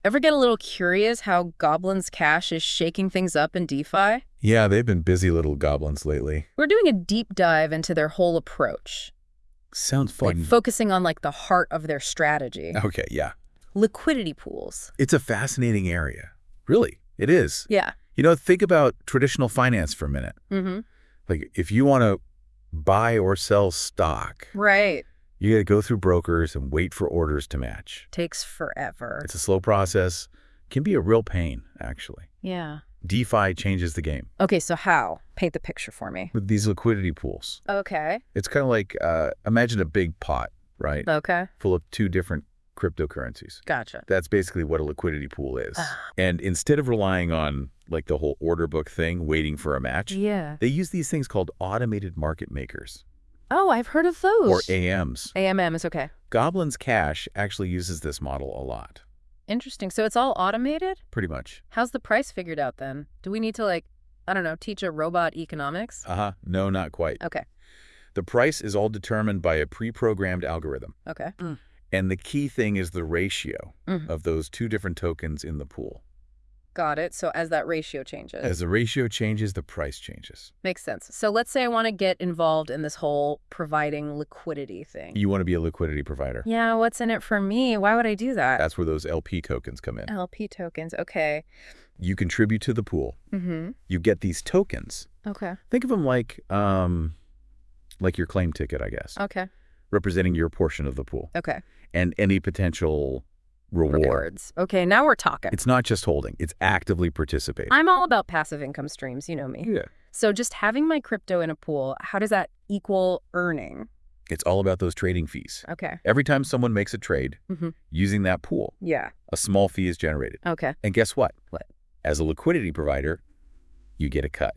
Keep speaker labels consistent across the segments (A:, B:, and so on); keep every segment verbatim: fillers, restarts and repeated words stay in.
A: Ever get a little curious how Goblin's Cash is shaking things up in DeFi?
B: Yeah, they've been busy little goblins lately.
A: We're doing a deep dive into their whole approach.
B: Sounds
A: Like
B: fun.
A: focusing on like the heart of their strategy.
B: Okay, yeah.
A: Liquidity pools.
B: It's a fascinating area. Really, it is.
A: Yeah.
B: You know, think about traditional finance for a minute.
A: Mm-hmm.
B: Like, if you want to buy or sell stock,
A: Right.
B: you got to go through brokers and wait for orders to match.
A: Takes forever.
B: It's a slow process. Can be a real pain, actually.
A: Yeah.
B: DeFi changes the game
A: Okay, so how? Paint the picture for me.
B: with these liquidity pools.
A: Okay.
B: It's kind of like, uh, imagine a big pot, right?
A: Okay.
B: Full of two different cryptocurrencies.
A: Gotcha.
B: That's basically what a liquidity pool is.
A: Ah.
B: And instead of relying on like the whole order book thing, waiting for a match,
A: Yeah.
B: they use these things called automated market makers,
A: Oh, I've heard of those.
B: or A Ms.
A: A M M is okay.
B: Goblin's Cash actually uses this model a lot,
A: Interesting. So it's all automated?
B: pretty much.
A: How's the price figured out then? Do we need to like, I don't know, teach a robot economics?
B: Uh-huh. No, not quite.
A: Okay.
B: The price is all determined by a pre-programmed algorithm.
A: Okay. Mm.
B: And the key thing is the ratio
A: Mhm.
B: of those two different tokens in the pool.
A: Got it. So as that ratio changes.
B: As the ratio changes, the price changes.
A: Makes sense. So let's say I want to get involved in this whole providing liquidity thing.
B: You want to be a liquidity provider.
A: Yeah, what's in it for me? Why would I do that?
B: That's where those L P tokens come in.
A: L P tokens. Okay.
B: You contribute to the pool.
A: Mm-hmm.
B: You get these tokens.
A: Okay.
B: Think of them like, um, like your claim ticket, I guess,
A: Okay.
B: representing your portion of the pool
A: Okay.
B: and any potential reward.
A: Rewards. Okay, now we're talking.
B: It's not just holding, it's actively participating.
A: I'm all about passive income streams, you know me.
B: Yeah.
A: So just having my crypto in a pool, how does that equal earning?
B: It's all about those trading fees.
A: Okay.
B: Every time someone makes a trade
A: Mm-hmm.
B: using that pool,
A: Yeah.
B: a small fee is generated.
A: Okay.
B: And guess what?
A: What?
B: As a liquidity provider, you get a cut.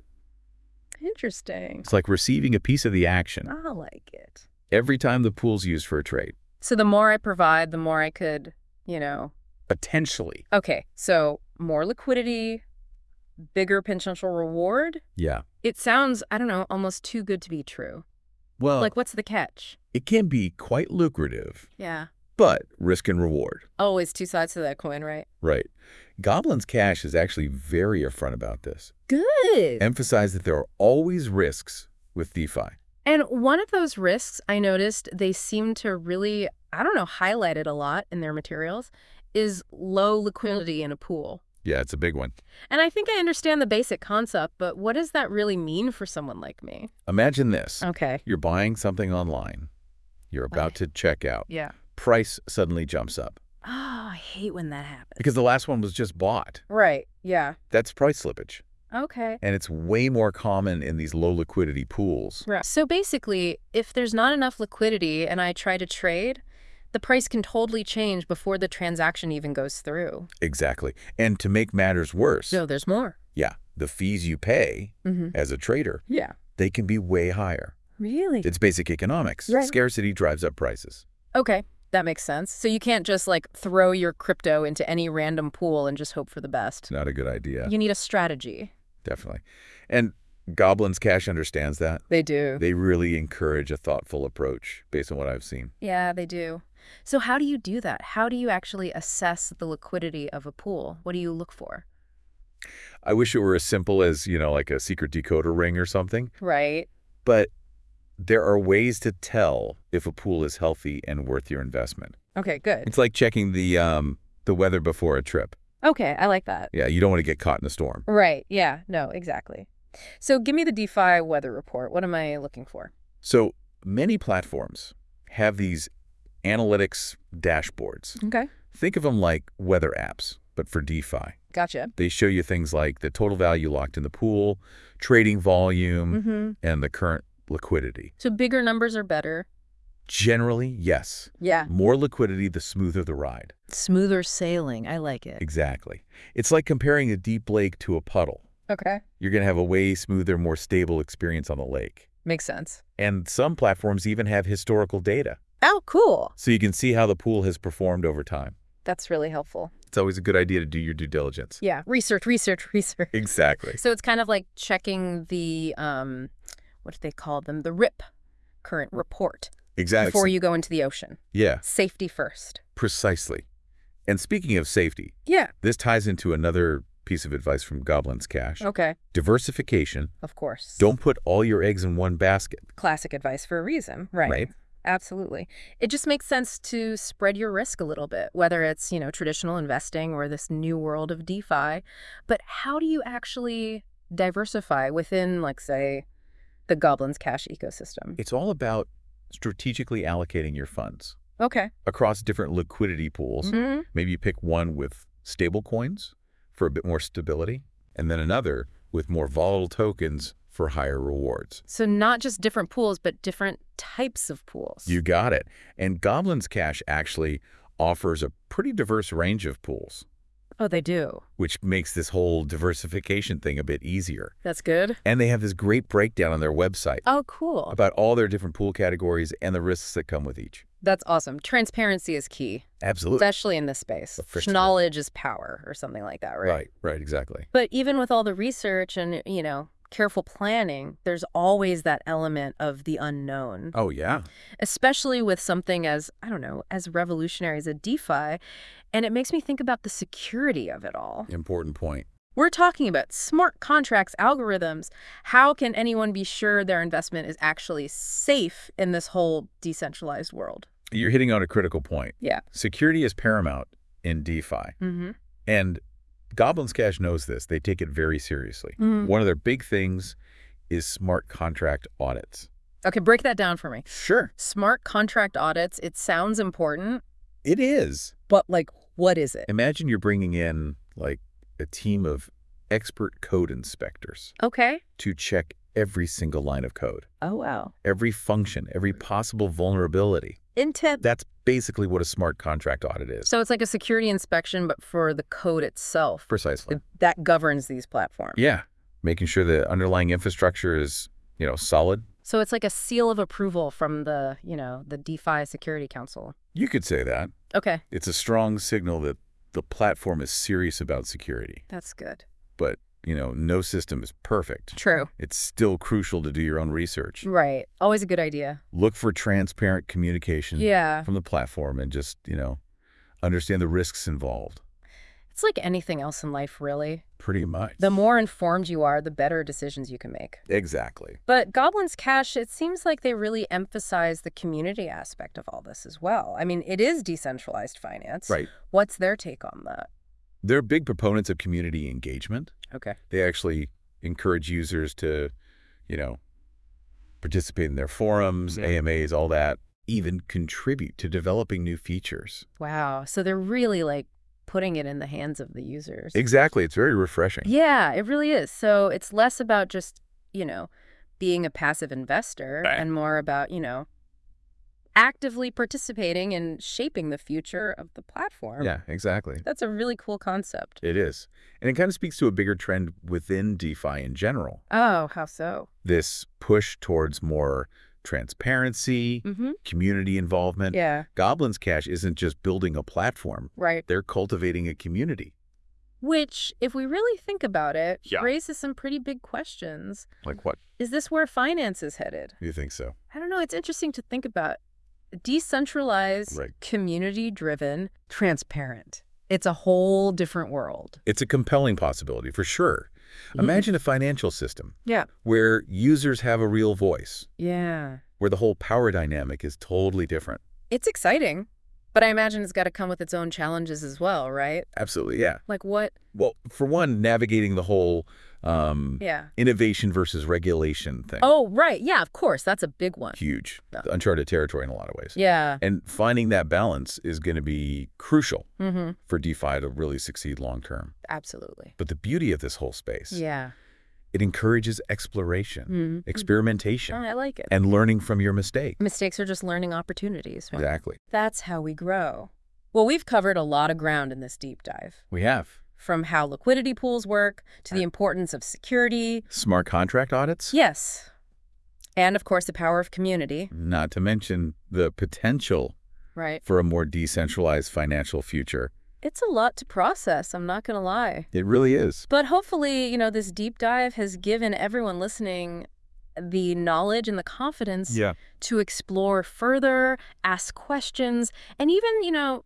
A: Interesting.
B: It's like receiving a piece of the action
A: I like it.
B: every time the pool's used for a trade.
A: So the more I provide, the more I could, you know.
B: Potentially.
A: Okay, so more liquidity, bigger potential reward.
B: Yeah.
A: It sounds, I don't know, almost too good to be true.
B: Well,
A: Like, what's the catch?
B: it can be quite lucrative,
A: Yeah.
B: but risk and reward.
A: Always two sides to that coin, right?
B: Right. Goblin's Cash is actually very upfront about this.
A: Good.
B: Emphasize that there are always risks with DeFi.
A: And one of those risks I noticed they seem to really, I don't know, highlight it a lot in their materials is low liquidity in a pool.
B: Yeah, it's a big one.
A: And I think I understand the basic concept, but what does that really mean for someone like me?
B: Imagine this.
A: Okay.
B: You're buying something online. You're about to check out.
A: Yeah.
B: Price suddenly jumps up
A: Oh, I hate when that happens.
B: because the last one was just bought.
A: Right. Yeah.
B: That's price slippage.
A: Okay.
B: And it's way more common in these low liquidity pools.
A: Right. So basically, if there's not enough liquidity and I try to trade, the price can totally change before the transaction even goes through.
B: Exactly. And to make matters worse,
A: So there's more.
B: yeah, the fees you pay
A: Mm-hmm.
B: as a trader,
A: Yeah.
B: they can be way higher.
A: Really?
B: It's basic economics.
A: Right.
B: Scarcity drives up prices.
A: Okay. That makes sense. So you can't just like throw your crypto into any random pool and just hope for the best.
B: It's not a good idea.
A: You need a strategy.
B: Definitely. And Goblin's Cash understands that.
A: They do.
B: They really encourage a thoughtful approach based on what I've seen.
A: Yeah, they do. So how do you do that? How do you actually assess the liquidity of a pool? What do you look for?
B: I wish it were as simple as, you know, like a secret decoder ring or something,
A: Right.
B: but there are ways to tell if a pool is healthy and worth your investment.
A: Okay, good.
B: It's like checking the um the weather before a trip.
A: Okay, I like that.
B: Yeah, you don't want to get caught in a storm.
A: Right. Yeah, no, exactly. So give me the DeFi weather report. What am I looking for?
B: So many platforms have these analytics dashboards.
A: Okay.
B: Think of them like weather apps, but for DeFi.
A: Gotcha.
B: They show you things like the total value locked in the pool, trading volume,
A: Mm-hmm.
B: and the current liquidity.
A: So bigger numbers are better.
B: Generally, yes.
A: Yeah.
B: More liquidity, the smoother the ride.
A: Smoother sailing. I like it.
B: Exactly. It's like comparing a deep lake to a puddle.
A: Okay.
B: You're going to have a way smoother, more stable experience on the lake.
A: Makes sense.
B: And some platforms even have historical data,
A: Oh, cool.
B: so you can see how the pool has performed over time.
A: That's really helpful.
B: It's always a good idea to do your due diligence.
A: Yeah. Research, research, research.
B: Exactly.
A: So it's kind of like checking the, um, what do they call them? The R I P, current report,
B: Exactly.
A: before you go into the ocean.
B: Yeah,
A: Safety first.
B: precisely. And speaking of safety,
A: Yeah.
B: this ties into another piece of advice from Goblin's Cash.
A: Okay.
B: Diversification.
A: Of course.
B: Don't put all your eggs in one basket.
A: Classic advice for a reason. Right.
B: Right.
A: Absolutely. It just makes sense to spread your risk a little bit, whether it's, you know, traditional investing or this new world of DeFi. But how do you actually diversify within, like, say, the Goblin's Cash ecosystem?
B: It's all about strategically allocating your funds
A: Okay.
B: across different liquidity pools.
A: Mm-hmm.
B: Maybe you pick one with stable coins for a bit more stability, and then another with more volatile tokens for higher rewards.
A: So not just different pools, but different types of pools.
B: You got it. And Goblin's Cash actually offers a pretty diverse range of pools,
A: Oh, they do.
B: which makes this whole diversification thing a bit easier.
A: That's good.
B: And they have this great breakdown on their website
A: Oh, cool.
B: about all their different pool categories and the risks that come with each.
A: That's awesome. Transparency is key,
B: Absolutely.
A: especially in this space.
B: For sure.
A: Knowledge is power or something like that, right?
B: Right, right, exactly.
A: But even with all the research and, you know, careful planning, there's always that element of the unknown,
B: Oh, yeah.
A: especially with something as, I don't know, as revolutionary as a DeFi. And it makes me think about the security of it all.
B: Important point.
A: We're talking about smart contracts, algorithms. How can anyone be sure their investment is actually safe in this whole decentralized world?
B: You're hitting on a critical point.
A: Yeah.
B: Security is paramount in DeFi.
A: Mm-hmm.
B: And Goblin's Cash knows this. They take it very seriously.
A: Mm.
B: One of their big things is smart contract audits.
A: Okay, break that down for me.
B: Sure.
A: Smart contract audits, it sounds important,
B: It is.
A: but, like, what is it?
B: Imagine you're bringing in, like, a team of expert code inspectors
A: Okay.
B: to check every single line of code,
A: Oh, wow.
B: every function, every possible vulnerability.
A: Intent.
B: That's basically what a smart contract audit is.
A: So it's like a security inspection, but for the code itself.
B: Precisely.
A: That governs these platforms.
B: Yeah. Making sure the underlying infrastructure is, you know, solid.
A: So it's like a seal of approval from the, you know, the DeFi Security Council.
B: You could say that.
A: Okay.
B: It's a strong signal that the platform is serious about security.
A: That's good.
B: But, you know, no system is perfect.
A: True.
B: It's still crucial to do your own research.
A: Right. Always a good idea.
B: Look for transparent communication
A: Yeah.
B: from the platform and just, you know, understand the risks involved.
A: It's like anything else in life, really.
B: Pretty much.
A: The more informed you are, the better decisions you can make.
B: Exactly.
A: But Goblin's Cash, it seems like they really emphasize the community aspect of all this as well. I mean, it is decentralized finance.
B: Right.
A: What's their take on that?
B: They're big proponents of community engagement.
A: Okay.
B: They actually encourage users to, you know, participate in their forums,
A: Yeah.
B: A M As, all that, even contribute to developing new features.
A: Wow. So they're really like putting it in the hands of the users.
B: Exactly. It's very refreshing.
A: Yeah, it really is. So it's less about just, you know, being a passive investor
B: Right.
A: and more about, you know, actively participating in shaping the future of the platform.
B: Yeah, exactly.
A: That's a really cool concept.
B: It is. And it kind of speaks to a bigger trend within DeFi in general.
A: Oh, how so?
B: This push towards more transparency,
A: Mm-hmm.
B: community involvement.
A: Yeah,
B: Goblin's Cash isn't just building a platform.
A: right.
B: They're cultivating a community.
A: Which, if we really think about it,
B: Yeah.
A: raises some pretty big questions.
B: Like what?
A: Is this where finance is headed?
B: Do you think so?
A: I don't know. It's interesting to think about. Decentralized,
B: Right.
A: community-driven, transparent. It's a whole different world.
B: It's a compelling possibility, for sure.
A: Mhm.
B: Imagine a financial system
A: Yeah.
B: where users have a real voice,
A: Yeah.
B: where the whole power dynamic is totally different.
A: It's exciting, but I imagine it's got to come with its own challenges as well, right?
B: Absolutely, yeah.
A: Like what?
B: Well, for one, navigating the whole um,
A: Yeah.
B: innovation versus regulation thing.
A: Oh, right. Yeah, of course. That's a big one.
B: Huge.
A: Yeah.
B: Uncharted territory in a lot of ways.
A: Yeah.
B: And finding that balance is going to be crucial
A: Mm-hmm.
B: for DeFi to really succeed long term.
A: Absolutely.
B: But the beauty of this whole space,
A: Yeah.
B: it encourages exploration,
A: Mm-hmm.
B: experimentation,
A: I like it.
B: and learning from your mistakes.
A: Mistakes are just learning opportunities. Right?
B: Exactly.
A: That's how we grow. Well, we've covered a lot of ground in this deep dive.
B: We have
A: From how liquidity pools work to the importance of security.
B: smart contract audits,
A: Yes. And, of course, the power of community.
B: not to mention the potential
A: Right.
B: for a more decentralized financial future.
A: It's a lot to process, I'm not going to lie.
B: It really is.
A: But hopefully, you know, this deep dive has given everyone listening the knowledge and the confidence
B: Yeah.
A: to explore further, ask questions, and even, you know,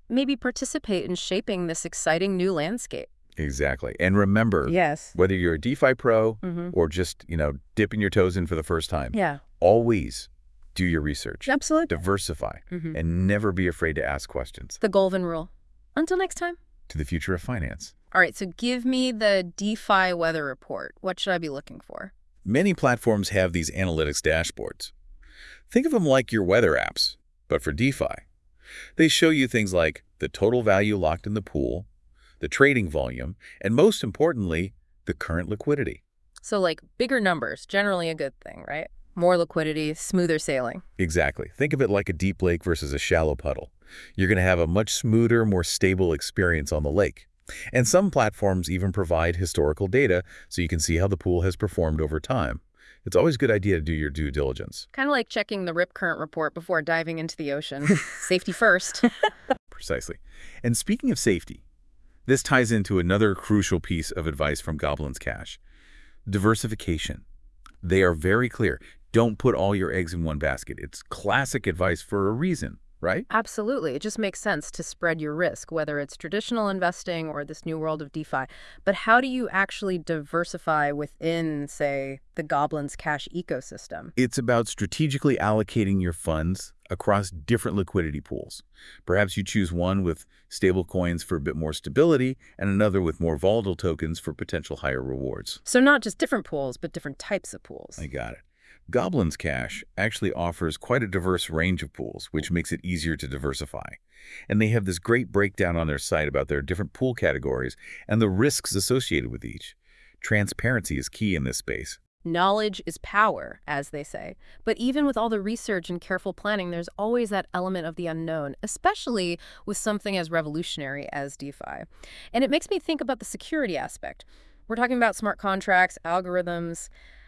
A: maybe participate in shaping this exciting new landscape.
B: Exactly. And remember,
A: Yes.
B: whether you're a DeFi pro
A: Mm-hmm.
B: or just, you know, dipping your toes in for the first time,
A: Yeah.
B: always do your research,
A: Absolutely.
B: diversify,
A: Mm-hmm.
B: and never be afraid to ask questions.
A: The golden rule. Until next time.
B: To the future of finance.
A: All right, so give me the DeFi weather report. What should I be looking for?
B: Many platforms have these analytics dashboards. Think of them like your weather apps, but for DeFi. They show you things like the total value locked in the pool, the trading volume, and most importantly, the current liquidity.
A: So like bigger numbers, generally a good thing, right? More liquidity, smoother sailing.
B: Exactly. Think of it like a deep lake versus a shallow puddle. You're going to have a much smoother, more stable experience on the lake. And some platforms even provide historical data so you can see how the pool has performed over time. It's always a good idea to do your due diligence.
A: Kind of like checking the rip current report before diving into the ocean. Safety first.
B: Precisely. And speaking of safety, this ties into another crucial piece of advice from Goblin's Cash. Diversification. They are very clear. Don't put all your eggs in one basket. It's classic advice for a reason, right?
A: Absolutely. It just makes sense to spread your risk, whether it's traditional investing or this new world of DeFi. But how do you actually diversify within, say, the Goblin's Cash ecosystem?
B: It's about strategically allocating your funds across different liquidity pools. Perhaps you choose one with stable coins for a bit more stability and another with more volatile tokens for potential higher rewards.
A: So not just different pools, but different types of pools.
B: I got it. Goblin's Cash actually offers quite a diverse range of pools, which makes it easier to diversify. And they have this great breakdown on their site about their different pool categories and the risks associated with each. Transparency is key in this space.
A: Knowledge is power, as they say. But even with all the research and careful planning, there's always that element of the unknown, especially with something as revolutionary as DeFi. And it makes me think about the security aspect. We're talking about smart contracts, algorithms.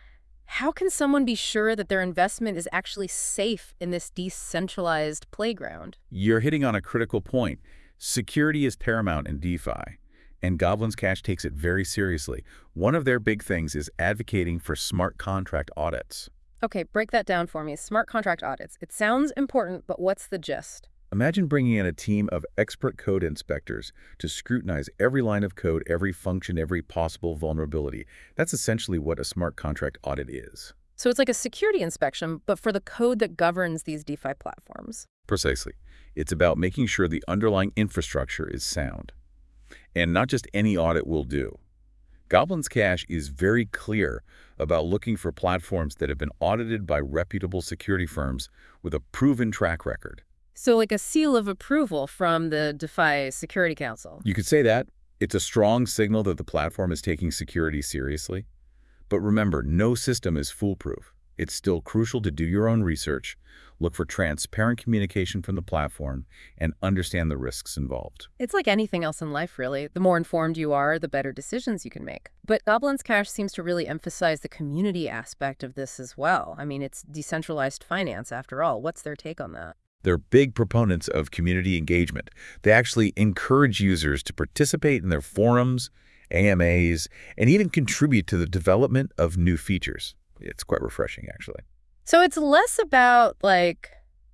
A: How can someone be sure that their investment is actually safe in this decentralized playground?
B: You're hitting on a critical point. Security is paramount in DeFi, and Goblin's Cash takes it very seriously. One of their big things is advocating for smart contract audits.
A: Okay, break that down for me. Smart contract audits. It sounds important, but what's the gist?
B: Imagine bringing in a team of expert code inspectors to scrutinize every line of code, every function, every possible vulnerability. That's essentially what a smart contract audit is.
A: So it's like a security inspection, but for the code that governs these DeFi platforms.
B: Precisely. It's about making sure the underlying infrastructure is sound. And not just any audit will do. Goblin's Cash is very clear about looking for platforms that have been audited by reputable security firms with a proven track record.
A: So like a seal of approval from the DeFi Security Council.
B: You could say that. It's a strong signal that the platform is taking security seriously. But remember, no system is foolproof. It's still crucial to do your own research, look for transparent communication from the platform, and understand the risks involved.
A: It's like anything else in life, really. The more informed you are, the better decisions you can make. But Goblin's Cash seems to really emphasize the community aspect of this as well. I mean, it's decentralized finance, after all. What's their take on that?
B: They're big proponents of community engagement. They actually encourage users to participate in their forums, A M As, and even contribute to the development of new features. It's quite refreshing, actually.
A: So it's less about, like,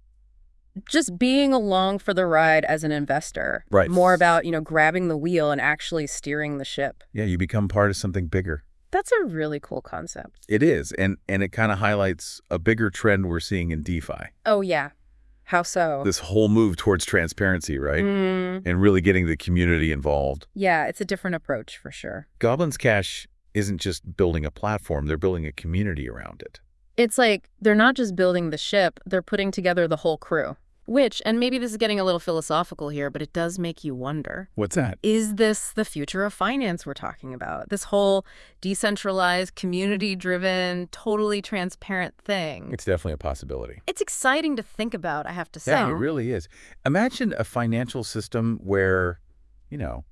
A: just being along for the ride as an investor.
B: Right.
A: More about, you know, grabbing the wheel and actually steering the ship.
B: Yeah, you become part of something bigger.
A: That's a really cool concept.
B: It is, and, and it kind of highlights a bigger trend we're seeing in DeFi.
A: Oh, yeah. How so?
B: This whole move towards transparency, right?
A: Mm,
B: And really getting the community involved.
A: yeah, it's a different approach for sure.
B: Goblin's Cash isn't just building a platform, they're building a community around it.
A: It's like they're not just building the ship, they're putting together the whole crew. Which, and maybe this is getting a little philosophical here, but it does make you wonder.
B: What's that?
A: Is this the future of finance we're talking about? This whole decentralized, community-driven, totally transparent thing.
B: It's definitely a possibility.
A: It's exciting to think about, I have to say.
B: Yeah, it really is. Imagine a financial system where, you know,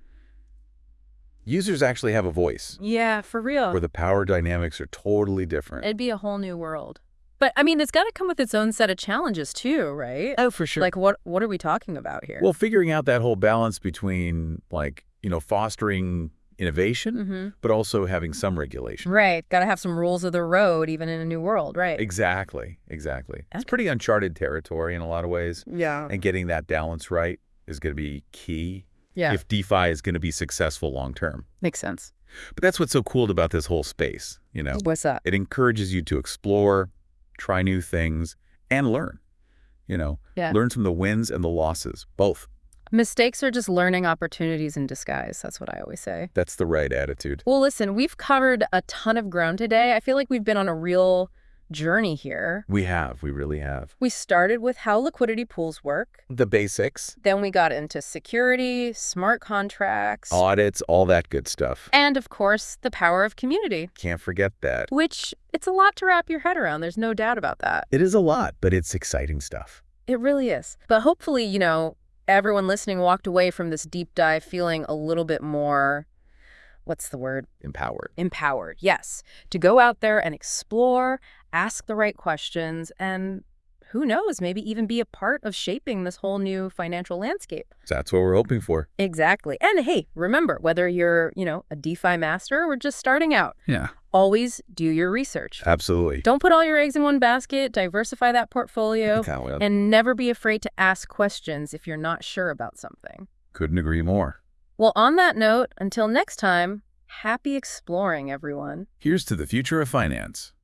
B: users actually have a voice,
A: Yeah, for real.
B: where the power dynamics are totally different.
A: It'd be a whole new world. But, I mean, it's got to come with its own set of challenges, too, right?
B: Oh, for sure.
A: Like, what what are we talking about here?
B: Well, figuring out that whole balance between, like, you know, fostering innovation,
A: mm-hmm.
B: but also having some regulation.
A: Right. Got to have some rules of the road, even in a new world, right?
B: Exactly, exactly. It's
A: Okay.
B: pretty uncharted territory in a lot of ways,
A: Yeah.
B: and getting that balance right is going to be key
A: Yeah,
B: if DeFi is going to be successful long term.
A: makes sense.
B: But that's what's so cool about this whole space, you know.
A: What's that?
B: It encourages you to explore, try new things, and learn. You know,
A: Yeah.
B: learn from the wins and the losses, both.
A: Mistakes are just learning opportunities in disguise. That's what I always say.
B: That's the right attitude.
A: Well, listen, we've covered a ton of ground today. I feel like we've been on a real journey here.
B: We have. We really have.
A: We started with how liquidity pools work.
B: The basics,
A: Then we got into security, smart contracts,
B: audits, all that good stuff.
A: and of course, the power of community,
B: Can't forget that.
A: which it's a lot to wrap your head around. There's no doubt about that.
B: It is a lot, but it's exciting stuff.
A: It really is. But hopefully, you know, everyone listening walked away from this deep dive feeling a little bit more, what's the word?
B: Empowered.
A: Empowered, yes. To go out there and explore, ask the right questions, and who knows, maybe even be a part of shaping this whole new financial landscape.
B: That's what we're hoping for.
A: Exactly. And hey, remember, whether you're, you know, a DeFi master or just starting out,
B: Yeah.
A: always do your research.
B: Absolutely.
A: Don't put all your eggs in one basket, diversify that portfolio, and never be afraid to ask questions if you're not sure about something.
B: Couldn't agree more.
A: Well, on that note, until next time, happy exploring, everyone.
B: Here's to the future of finance.